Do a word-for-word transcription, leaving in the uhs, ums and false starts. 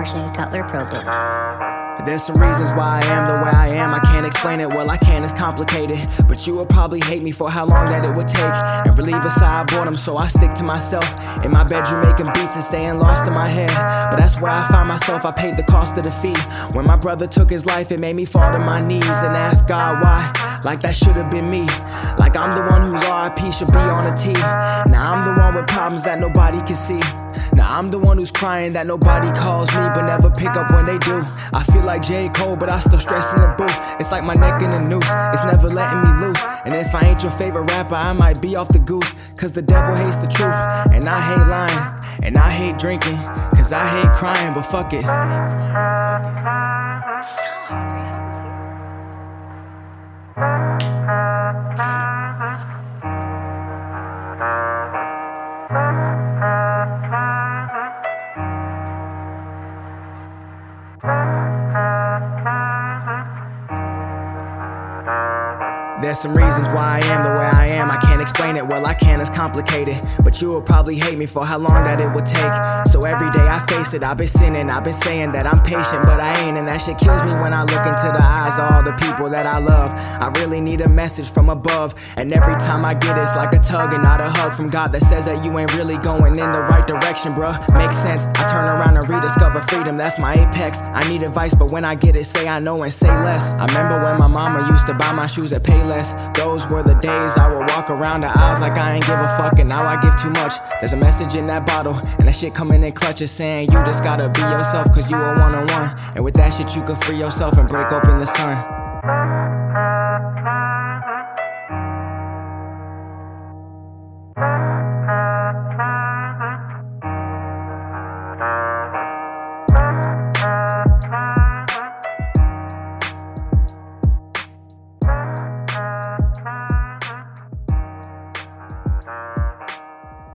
Martian Cutler probed it. There's some reasons why I am the way I am. I can't explain it, well I can, it's complicated. But you would probably hate me for how long that it would take and relieve a sigh of boredom, so I stick to myself in my bedroom making beats and staying lost in my head. But that's where I find myself, I paid the cost of the fee. When my brother took his life, it made me fall to my knees and ask God why, like that should have been me. Like I'm the one whose R I P should be on a T. Now I'm the one with problems that nobody can see. Now I'm the one who's crying that nobody calls me but never pick up when they do. I feel like J. Cole but I still stress in the booth. It's like my neck in a noose, it's never letting me loose. And if I ain't your favorite rapper, I might be off the goose. Cause the devil hates the truth, and I hate lying, and I hate drinking, cause I hate crying, but fuck it. There's some reasons why I am the way I am. I can't explain it, well I can, it's complicated. But you will probably hate me for how long that it would take. So every day I face it, I've been sinning, I've been saying that I'm patient, but I ain't. And that shit kills me when I look into the eyes of all the people that I love. I really need a message from above, and every time I get it, it's like a tug and not a hug from God that says that you ain't really going in the right direction, bruh. Makes sense, I turn around and rediscover freedom, that's my apex. I need advice, but when I get it, say I know and say less. I remember when my mama used to buy my shoes at Payless. Those were the days I would walk around the aisles like I ain't give a fuck, and now I give too much. There's a message in that bottle, and that shit coming in clutches saying you just gotta be yourself cause you a one-on-one. And with that shit you could free yourself and break open the sun.